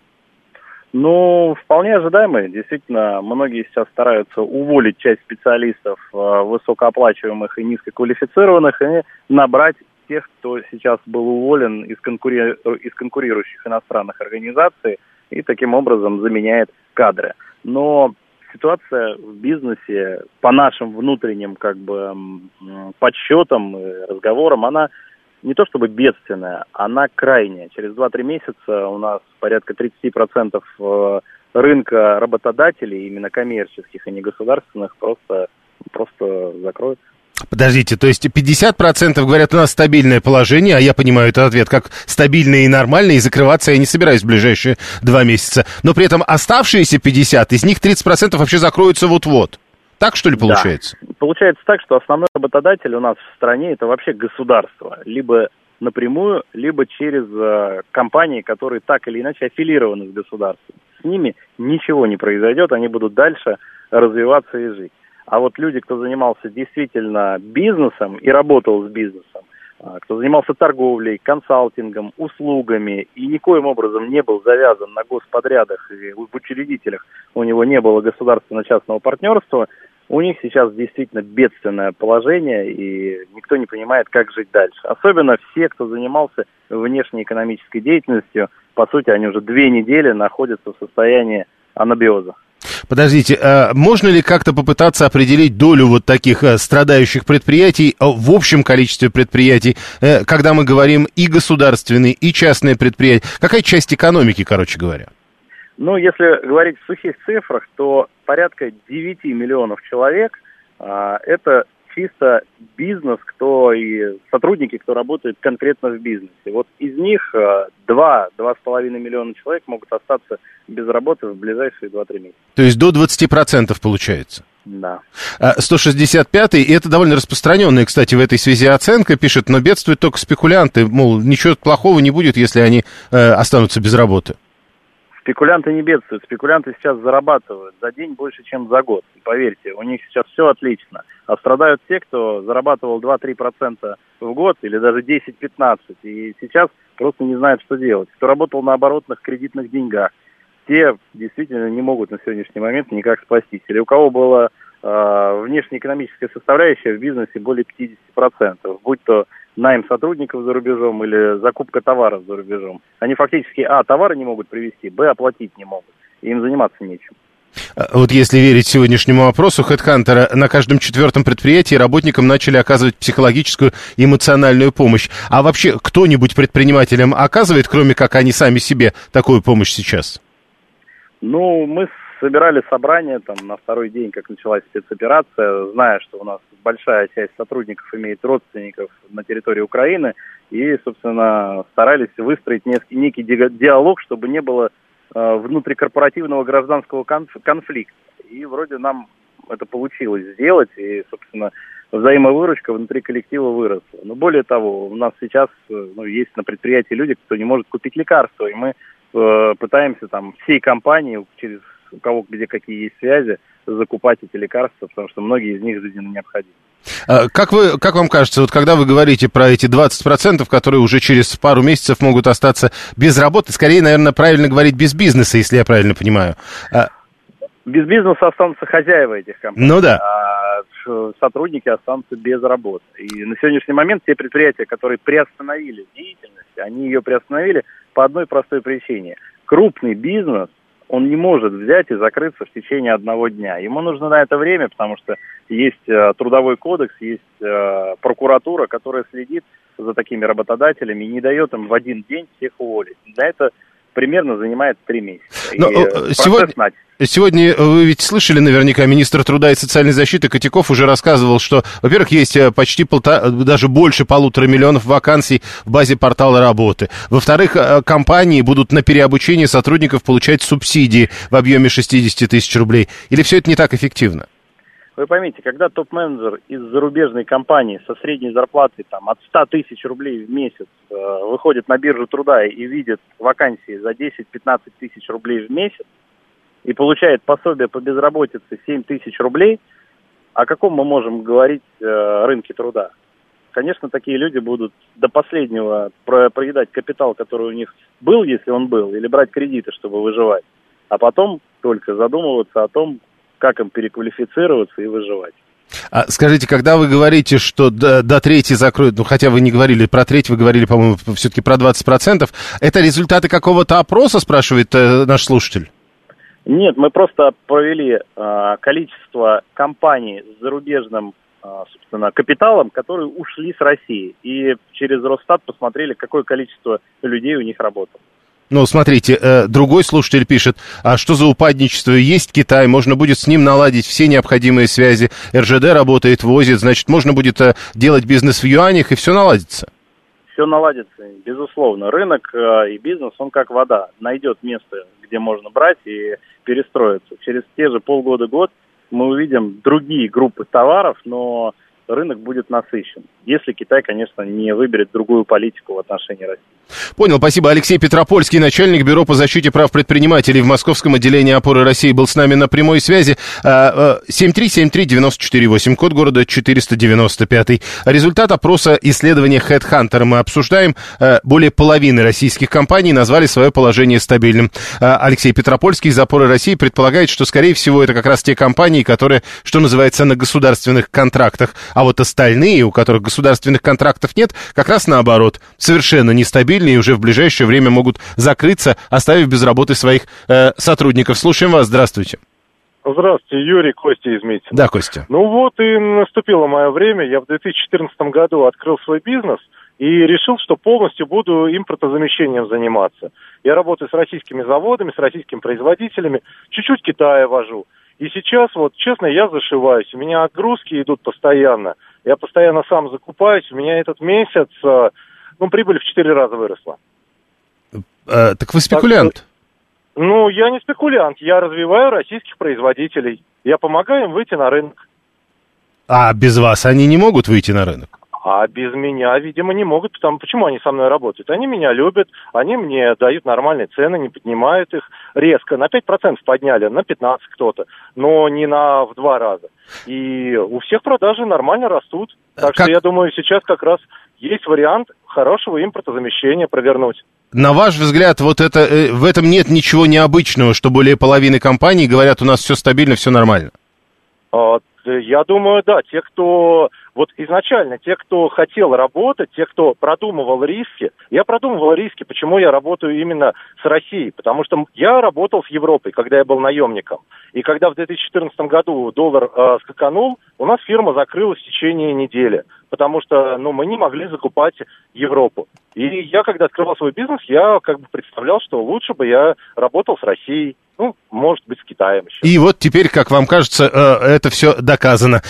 Ну, вполне ожидаемые. Действительно, многие сейчас стараются уволить часть специалистов высокооплачиваемых и низкоквалифицированных и набрать тех, кто сейчас был уволен из конкурирующих иностранных организаций и таким образом заменяет кадры. Но ситуация в бизнесе по нашим внутренним подсчетам и разговорам, она не то чтобы бедственная, она крайняя. Через 2-3 месяца у нас порядка 30% рынка работодателей, именно коммерческих и негосударственных, просто закроется. Подождите, то есть 50% говорят, у нас стабильное положение, а я понимаю этот ответ как стабильное и нормальное, и закрываться я не собираюсь в ближайшие 2 месяца. Но при этом оставшиеся 50%, из них 30% вообще закроются вот-вот. Так, что ли, получается? Да. Получается так, что основной работодатель у нас в стране это вообще государство. Либо напрямую, либо через компании, которые так или иначе аффилированы с государством. С ними ничего не произойдет, они будут дальше развиваться и жить. А вот люди, кто занимался действительно бизнесом и работал с бизнесом, кто занимался торговлей, консалтингом, услугами и никоим образом не был завязан на господрядах и в учредителях, у него не было государственно-частного партнерства, у них сейчас действительно бедственное положение, и никто не понимает, как жить дальше. Особенно все, кто занимался внешнеэкономической деятельностью, по сути, они уже 2 недели находятся в состоянии анабиоза. Подождите, можно ли как-то попытаться определить долю вот таких страдающих предприятий в общем количестве предприятий, когда мы говорим и государственные, и частные предприятия? Какая часть экономики, короче говоря? Ну, если говорить в сухих цифрах, то порядка 9 миллионов человек это чисто бизнес, кто и сотрудники, кто работает конкретно в бизнесе. Вот из них 2,5 миллиона человек могут остаться без работы в ближайшие 2-3 месяца. То есть до 20% получается? Да. 165-й, и это довольно распространенная, кстати, в этой связи оценка, пишет, но бедствуют только спекулянты, мол, ничего плохого не будет, если они останутся без работы. Спекулянты не бедствуют. Спекулянты сейчас зарабатывают за день больше, чем за год. И поверьте, у них сейчас все отлично. А страдают те, кто зарабатывал 2-3% в год или даже 10-15%. И сейчас просто не знают, что делать. Кто работал на оборотных кредитных деньгах, те действительно не могут на сегодняшний момент никак спастись. Или у кого была внешнеэкономическая составляющая в бизнесе более 50%. Будь то найм сотрудников за рубежом или закупка товаров за рубежом. Они фактически, товары не могут привезти, оплатить не могут. И им заниматься нечем. Вот если верить сегодняшнему опросу HeadHunter, на каждом 4-м предприятии работникам начали оказывать психологическую и эмоциональную помощь. А вообще кто-нибудь предпринимателям оказывает, кроме как они сами себе, такую помощь сейчас? Ну, мы собирали собрание на второй день, как началась спецоперация, зная, что у нас большая часть сотрудников имеет родственников на территории Украины, и, собственно, старались выстроить некий диалог, чтобы не было внутрикорпоративного гражданского конфликта. И вроде нам это получилось сделать, и, собственно, взаимовыручка внутри коллектива выросла. Но более того, у нас сейчас есть на предприятии люди, кто не может купить лекарства, и мы пытаемся всей компании, у кого где какие есть связи, закупать эти лекарства, потому что многие из них жизненно необходимы. Как вам кажется, вот когда вы говорите про эти 20%, которые уже через пару месяцев могут остаться без работы, скорее, наверное, правильно говорить без бизнеса, если я правильно понимаю. Без бизнеса останутся хозяева этих компаний, ну да. А сотрудники останутся без работы. И на сегодняшний момент те предприятия, которые приостановили деятельность, они ее приостановили по одной простой причине. Крупный бизнес, он не может взять и закрыться в течение одного дня. Ему нужно на это время, потому что есть трудовой кодекс, есть прокуратура, которая следит за такими работодателями и не дает им в один день всех уволить. Для этого примерно занимает 3 месяца. Сегодня вы ведь слышали наверняка, министр труда и социальной защиты Котяков уже рассказывал, что, во-первых, есть почти даже больше 1,5 миллиона вакансий в базе портала работы. Во-вторых, компании будут на переобучение сотрудников получать субсидии в объеме 60 тысяч рублей. Или все это не так эффективно? Вы поймите, когда топ-менеджер из зарубежной компании со средней зарплатой от 100 тысяч рублей в месяц выходит на биржу труда и видит вакансии за 10-15 тысяч рублей в месяц и получает пособие по безработице 7 тысяч рублей, о каком мы можем говорить рынке труда? Конечно, такие люди будут до последнего проедать капитал, который у них был, если он был, или брать кредиты, чтобы выживать, а потом только задумываться о том, как им переквалифицироваться и выживать. Скажите, когда вы говорите, что до трети закроют, хотя вы не говорили про треть, вы говорили, по-моему, все-таки про 20%, это результаты какого-то опроса, спрашивает наш слушатель? Нет, мы просто провели количество компаний с зарубежным, собственно, капиталом, которые ушли с России. И через Росстат посмотрели, какое количество людей у них работало. Ну, смотрите, другой слушатель пишет, а что за упадничество? Есть Китай, можно будет с ним наладить все необходимые связи. РЖД работает, возит, значит, можно будет делать бизнес в юанях, и все наладится. Все наладится, безусловно. Рынок и бизнес, он как вода. Найдет место, где можно брать и перестроиться. Через те же полгода-год мы увидим другие группы товаров, но рынок будет насыщен, если Китай, конечно, не выберет другую политику в отношении России. Понял, спасибо. Алексей Петропольский, начальник Бюро по защите прав предпринимателей в Московском отделении «Опоры России», был с нами на прямой связи. 7373948, код города 495. Результат опроса исследования HeadHunter мы обсуждаем. Более половины российских компаний назвали свое положение стабильным. Алексей Петропольский из «Опоры России» предполагает, что, скорее всего, это как раз те компании, которые, что называется, на государственных контрактах. А вот остальные, у которых государственных контрактов нет, как раз наоборот, совершенно нестабильны и уже в ближайшее время могут закрыться, оставив без работы своих сотрудников. Слушаем вас, здравствуйте. Здравствуйте, Юрий, Костя из Митина. Да, Костя. Ну вот и наступило мое время. Я в 2014 году открыл свой бизнес и решил, что полностью буду импортозамещением заниматься. Я работаю с российскими заводами, с российскими производителями, чуть-чуть Китая вожу. И сейчас, вот, честно, я зашиваюсь. У меня отгрузки идут постоянно. Я постоянно сам закупаюсь. У меня этот месяц, прибыль в 4 раза выросла. Так вы спекулянт? Я не спекулянт. Я развиваю российских производителей. Я помогаю им выйти на рынок. А без вас они не могут выйти на рынок? А без меня, видимо, не могут. Почему они со мной работают? Они меня любят, они мне дают нормальные цены, не поднимают их резко. На 5% подняли, на 15% кто-то, но не в 2 раза. И у всех продажи нормально растут. Так что я думаю, сейчас как раз есть вариант хорошего импортозамещения провернуть. На ваш взгляд, в этом нет ничего необычного, что более половины компаний говорят, у нас все стабильно, все нормально? Я думаю, да. Те, кто хотел работать, те, кто продумывал риски. Я продумывал риски, почему я работаю именно с Россией. Потому что я работал с Европой, когда я был наемником. И когда в 2014 году доллар скаканул, у нас фирма закрылась в течение недели. Потому что мы не могли закупать Европу. И я, когда открывал свой бизнес, я представлял, что лучше бы я работал с Россией. Может быть, с Китаем еще. И вот теперь, как вам кажется, это все доказано.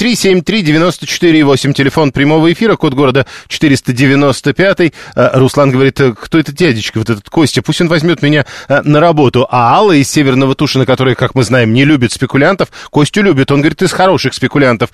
7373948, телефон прямого эфира, код города 495. Руслан говорит, кто это дядечка, вот этот Костя, пусть он возьмет меня на работу. А Алла из Северного Тушина, которая, как мы знаем, не любит спекулянтов, Костю любит. Он говорит, из хороших спекулянтов.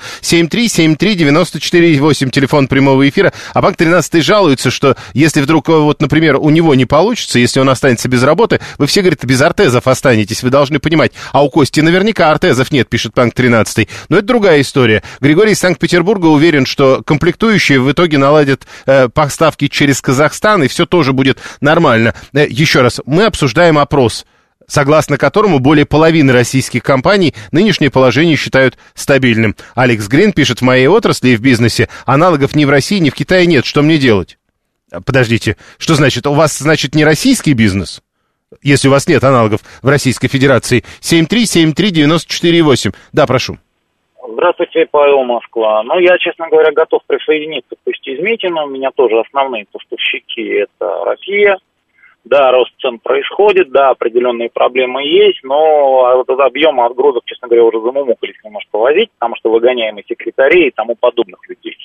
7373948, телефон прямого эфира. А банк 13 жалуется, что если вдруг, например, у него не получится, если он останется без работы, вы все, говорит, без ортезов останетесь, вы должны понимать. А у Кости наверняка ортезов нет, пишет банк 13. Но это другая история. Григорий из Санкт-Петербурга уверен, что комплектующие в итоге наладят поставки через Казахстан, и все тоже будет нормально. Еще раз, мы обсуждаем опрос, согласно которому более половины российских компаний нынешнее положение считают стабильным. Алекс Грин пишет, в моей отрасли и в бизнесе аналогов ни в России, ни в Китае нет. Что мне делать? Подождите, что значит? У вас, не российский бизнес? Если у вас нет аналогов в Российской Федерации. 7373948. Да, прошу. Здравствуйте, Павел, Москва. Я, честно говоря, готов присоединиться к Косте Изметину. У меня тоже основные поставщики – это Россия. Да, рост цен происходит, да, определенные проблемы есть, но объемы отгрузок, честно говоря, уже замумукались немножко возить, потому что выгоняем и секретарей и тому подобных людей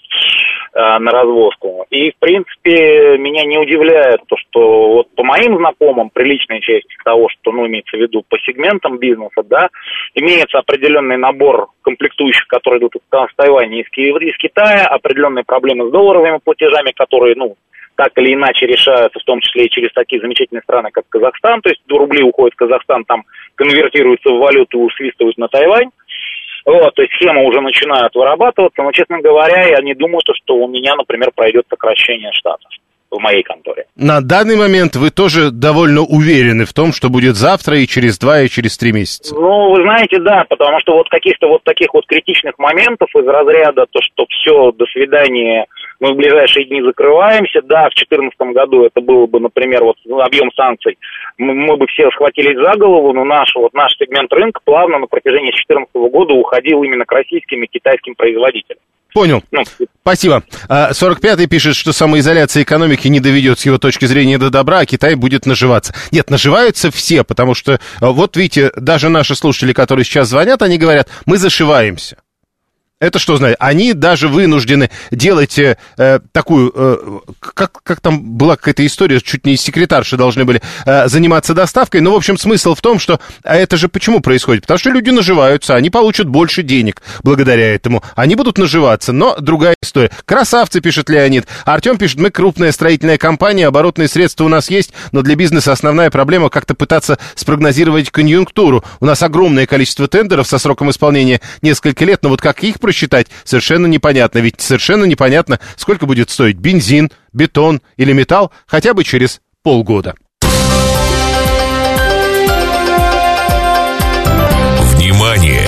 на развозку. И, в принципе, меня не удивляет то, что по моим знакомым, приличная часть того, что, имеется в виду по сегментам бизнеса, да, имеется определенный набор комплектующих, которые идут из Тайваня и из Китая, определенные проблемы с долларовыми платежами, которые, так или иначе решаются, в том числе и через такие замечательные страны, как Казахстан. То есть рубли уходят в Казахстан, там конвертируются в валюту и усвистывают на Тайвань. То есть схема уже начинает вырабатываться. Но, честно говоря, я не думаю, что у меня, например, пройдет сокращение штатов в моей конторе. На данный момент вы тоже довольно уверены в том, что будет завтра и через 2, и через 3 месяца? Вы знаете, да, потому что каких-то таких критичных моментов из разряда, то, что все, до свидания, мы в ближайшие дни закрываемся. Да, в 2014 году это было бы, например, объем санкций, мы бы все схватились за голову, но наш сегмент рынка плавно на протяжении 2014 года уходил именно к российским и китайским производителям. Понял. Спасибо. 45-й пишет, что самоизоляция экономики не доведет с его точки зрения до добра, а Китай будет наживаться. Нет, наживаются все, потому что, видите, даже наши слушатели, которые сейчас звонят, они говорят, мы зашиваемся. Это что значит? Они даже вынуждены делать такую, как там была какая-то история, чуть не секретарши должны были заниматься доставкой. Но, в общем, смысл в том, что это же почему происходит? Потому что люди наживаются, они получат больше денег благодаря этому. Они будут наживаться, но другая история. Красавцы, пишет Леонид. Артем пишет, мы крупная строительная компания, оборотные средства у нас есть, но для бизнеса основная проблема как-то пытаться спрогнозировать конъюнктуру. У нас огромное количество тендеров со сроком исполнения несколько лет, но как их просчитать, совершенно непонятно. Ведь совершенно непонятно, сколько будет стоить бензин, бетон или металл хотя бы через полгода. Внимание!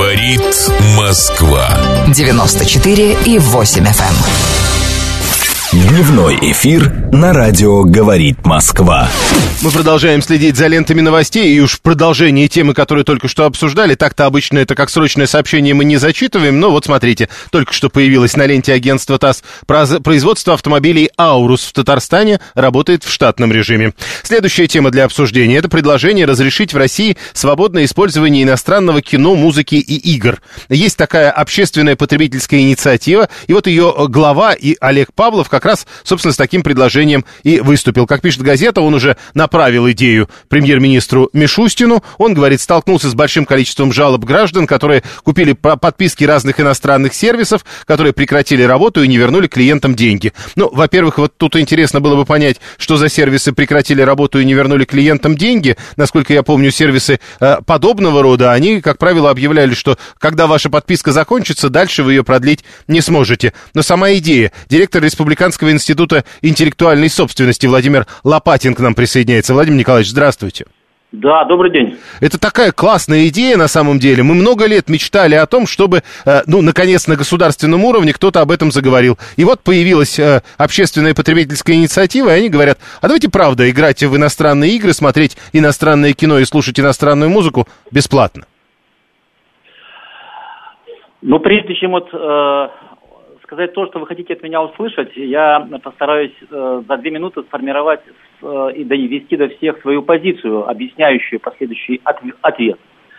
Говорит Москва. 94,8 FM. Дневной эфир на радио «Говорит Москва». Мы продолжаем следить за лентами новостей, и уж в продолжении темы, которую только что обсуждали, так-то обычно это как срочное сообщение мы не зачитываем, но вот смотрите, только что появилось на ленте агентства ТАСС: производство автомобилей «Аурус» в Татарстане работает в штатном режиме. Следующая тема для обсуждения — это предложение разрешить в России свободное использование иностранного кино, музыки и игр. Есть такая общественная потребительская инициатива, и вот ее глава и Олег Павлов как раз, собственно, с таким предложением и выступил. Как пишет газета, он уже направил идею премьер-министру Мишустину. Он, говорит, столкнулся с большим количеством жалоб граждан, которые купили подписки разных иностранных сервисов, которые прекратили работу и не вернули клиентам деньги. Ну, во-первых, вот тут интересно было бы понять, что за сервисы прекратили работу и не вернули клиентам деньги. Насколько я помню, сервисы подобного рода, они, как правило, объявляли, что когда ваша подписка закончится, дальше вы ее продлить не сможете. Но сама идея. Директор Республиканского института интеллектуальной собственности Владимир Лопатин к нам присоединяется. Владимир Николаевич, здравствуйте. Да, добрый день. Это такая классная идея на самом деле. Мы много лет мечтали о том, чтобы, наконец, на государственном уровне кто-то об этом заговорил. И вот появилась общественная потребительская инициатива, и они говорят: а давайте, правда, играть в иностранные игры, смотреть иностранное кино и слушать иностранную музыку бесплатно. Ну, прежде чем сказать то, что вы хотите от меня услышать, я постараюсь за 2 минуты сформировать и довести до всех свою позицию, объясняющую последующий ответ.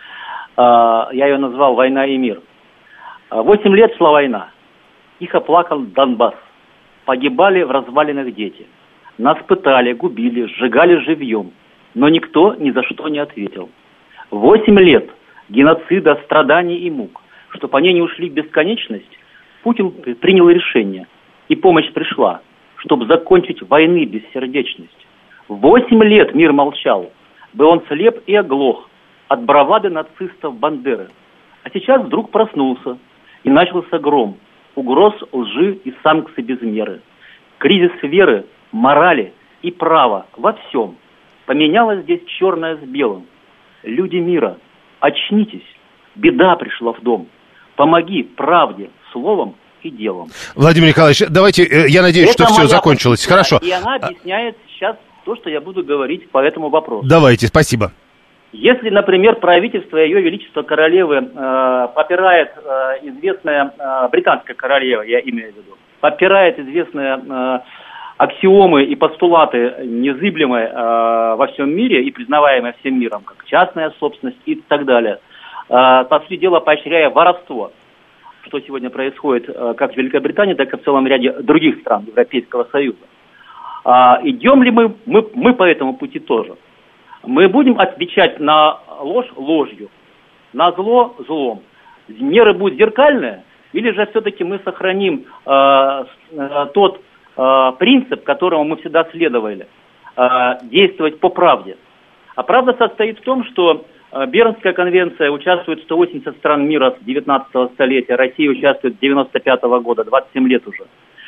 Я ее назвал «Война и мир». 8 лет шла война. Тихо плакал Донбасс. Погибали в развалинах дети. Нас пытали, губили, сжигали живьем. Но никто ни за что не ответил. 8 лет геноцида, страданий и мук. Чтобы они не ушли в бесконечность, Путин принял решение, и помощь пришла, чтобы закончить войны бессердечность. 8 лет мир молчал, был он слеп и оглох от бравады нацистов Бандеры. А сейчас вдруг проснулся, и начался гром, угроз, лжи и санкций без меры. Кризис веры, морали и права во всем. Поменялось здесь черное с белым. Люди мира, очнитесь, беда пришла в дом. Помоги правде, словом и делом. Владимир Николаевич, давайте, я надеюсь, что все закончилось. Позиция, хорошо. И она объясняет сейчас то, что я буду говорить по этому вопросу. Давайте, спасибо. Если, например, правительство Ее Величества Королевы попирает известная британская королева, я имею в виду, попирает известные аксиомы и постулаты, незыблемые во всем мире и признаваемые всем миром, как частная собственность и так далее, по сути дела поощряя воровство, что сегодня происходит как в Великобритании, так и в целом ряде других стран Европейского Союза. Идем ли мы по этому пути тоже? Мы будем отвечать на ложь ложью, на зло злом. Меры будут зеркальные, или же все-таки мы сохраним тот принцип, которому мы всегда следовали, действовать по правде. А правда состоит в том, что Бернская конвенция участвует 180 стран мира с 19 столетия, Россия участвует с 95 года, 27 лет уже.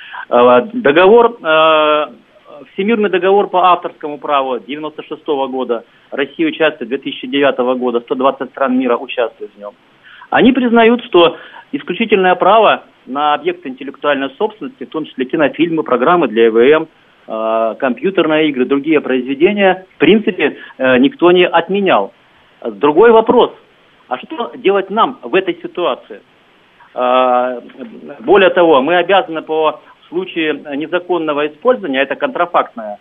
Всемирный договор по авторскому праву 96 года, Россия участвует с 2009 года, 120 стран мира участвуют в нем. Они признают, что исключительное право на объекты интеллектуальной собственности, в том числе кинофильмы, программы для ЭВМ, компьютерные игры, другие произведения, в принципе, никто не отменял. Другой вопрос, а что делать нам в этой ситуации? Более того, мы обязаны в случае незаконного использования, это контрафактное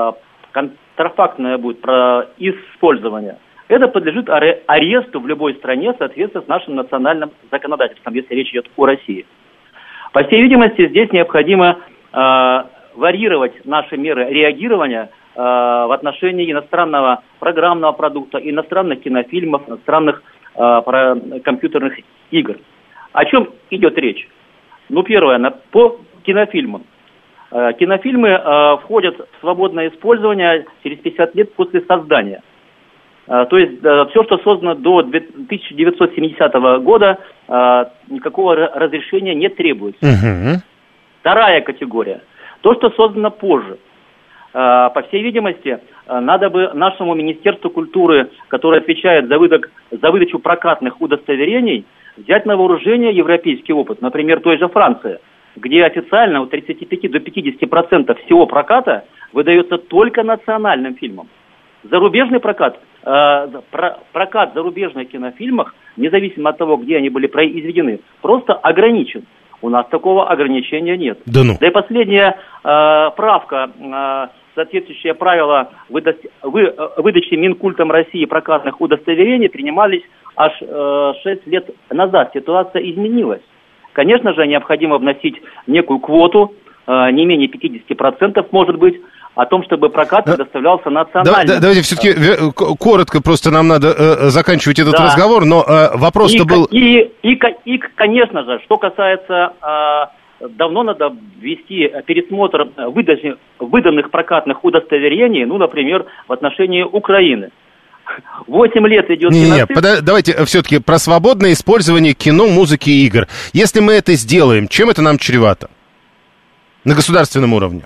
будет использование, это подлежит аресту в любой стране в соответствии с нашим национальным законодательством, если речь идет о России. По всей видимости, здесь необходимо варьировать наши меры реагирования в отношении иностранного программного продукта, иностранных кинофильмов, иностранных компьютерных игр. О чем идет речь? Ну, первое, по кинофильмам. Кинофильмы входят в свободное использование через 50 лет после создания. То есть все, что создано до 1970 года, никакого разрешения не требуется. Угу. Вторая категория. То, что создано позже. По всей видимости, надо бы нашему Министерству культуры, которое отвечает за выдачу прокатных удостоверений, взять на вооружение европейский опыт, например, той же Франции. где официально от 35 до 50% всего проката выдается только национальным фильмам. Зарубежный прокат, прокат зарубежных кинофильмов, независимо от того, где они были произведены, просто ограничен. У нас такого ограничения нет. Да и последняя правка, соответствующие правила выдачи Минкультом России прокатных удостоверений принимались аж 6 лет назад. Ситуация изменилась. Конечно же, необходимо вносить некую квоту, не менее 50%, может быть, о том, чтобы прокат предоставлялся национально. Давайте все-таки коротко, просто нам надо заканчивать этот разговор, но вопрос-то был... И, конечно же, что касается... давно надо ввести пересмотр выданных прокатных удостоверений, ну, например, в отношении Украины. 8 лет идет киноцикл. Давайте все-таки про свободное использование кино, музыки и игр. Если мы это сделаем, чем это нам чревато? На государственном уровне.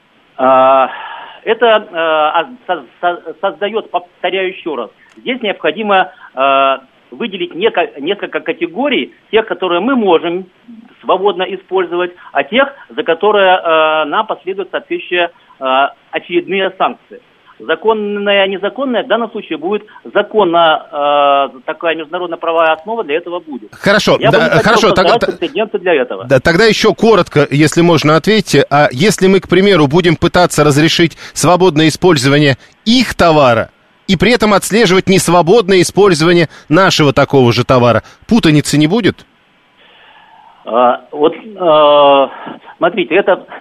Это создает, повторяю еще раз, здесь необходимо выделить несколько категорий, тех, которые мы можем свободно использовать, а тех, за которые нам последуют соответствующие очередные санкции. Законная, незаконная, в данном случае будет законно, такая международно-правовая основа для этого будет. Хорошо, для этого. Тогда еще коротко, если можно, ответьте, а если мы, к примеру, будем пытаться разрешить свободное использование их товара, и при этом отслеживать несвободное использование нашего такого же товара, путаницы не будет? Смотрите,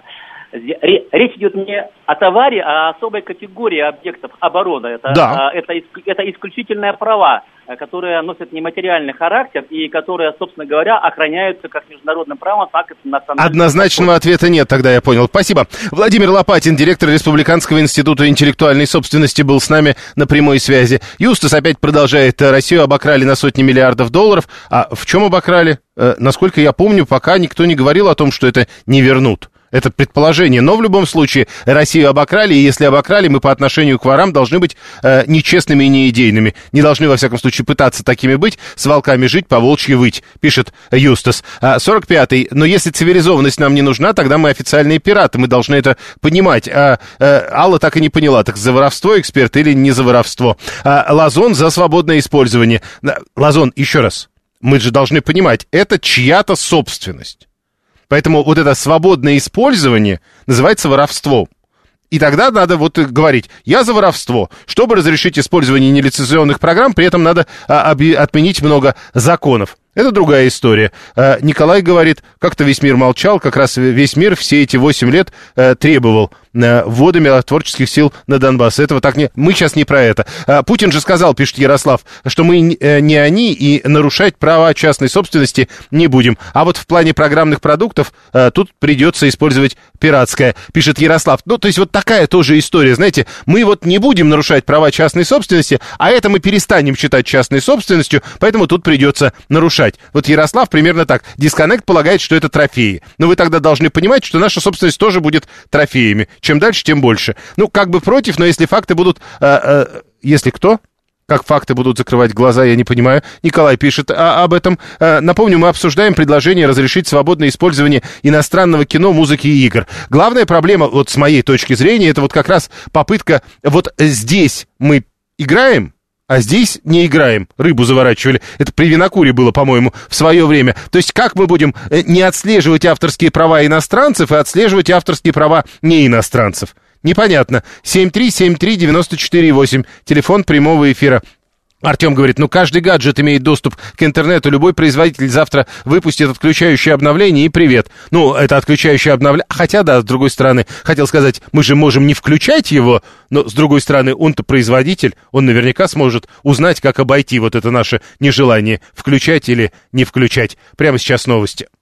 речь идет не о товаре, а о особой категории объектов обороны. Это исключительные права, которые носят нематериальный характер и которые, собственно говоря, охраняются как международным правом, так и национальным. Однозначного ответа нет, тогда я понял. Спасибо. Владимир Лопатин, директор Республиканского института интеллектуальной собственности, был с нами на прямой связи. Юстас опять продолжает. Россию обокрали на сотни миллиардов долларов. А в чем обокрали? Насколько я помню, пока никто не говорил о том, что это не вернут. Это предположение, но в любом случае Россию обокрали, и если обокрали, мы по отношению к ворам должны быть нечестными и неидейными. Не должны, во всяком случае, пытаться такими быть, с волками жить, по волчьи выть, пишет Юстас. 45-й. Но если цивилизованность нам не нужна, тогда мы официальные пираты, мы должны это понимать. Алла так и не поняла, так за воровство эксперт или не за воровство. Лазон за свободное использование. Лазон, еще раз, мы же должны понимать, это чья-то собственность. Поэтому вот это свободное использование называется воровством. И тогда надо вот говорить, я за воровство. Чтобы разрешить использование нелицензионных программ, при этом надо отменить много законов. Это другая история. Николай говорит, как-то весь мир молчал, как раз весь мир все эти 8 лет требовал ввода миротворческих сил на Донбасс. Этого так не... Мы сейчас не про это. Путин же сказал, пишет Ярослав, что мы не они и нарушать права частной собственности не будем. А вот в плане программных продуктов тут придется использовать пиратское, пишет Ярослав. Ну, то есть вот такая тоже история, знаете, мы вот не будем нарушать права частной собственности, а это мы перестанем считать частной собственностью, поэтому тут придется нарушать. Вот Ярослав примерно так. Дисконнект полагает, что это трофеи. Но вы тогда должны понимать, что наша собственность тоже будет трофеями. Чем дальше, тем больше. Ну, как бы против, но если факты будут... если кто? Как факты будут закрывать глаза, я не понимаю. Николай пишет об этом. Напомню, мы обсуждаем предложение разрешить свободное использование иностранного кино, музыки и игр. Главная проблема, вот с моей точки зрения, это вот как раз попытка... Вот здесь мы играем, а здесь не играем. Рыбу заворачивали. Это при Винокуре было, по-моему, в свое время. То есть как мы будем не отслеживать авторские права иностранцев и отслеживать авторские права не иностранцев? Непонятно. 7373948. Телефон прямого эфира. Артем говорит, ну каждый гаджет имеет доступ к интернету, любой производитель завтра выпустит отключающее обновление и привет. Ну, это отключающее обновление, хотя да, с другой стороны, хотел сказать, мы же можем не включать его, но с другой стороны, он-то производитель, он наверняка сможет узнать, как обойти вот это наше нежелание включать или не включать. Прямо сейчас новости.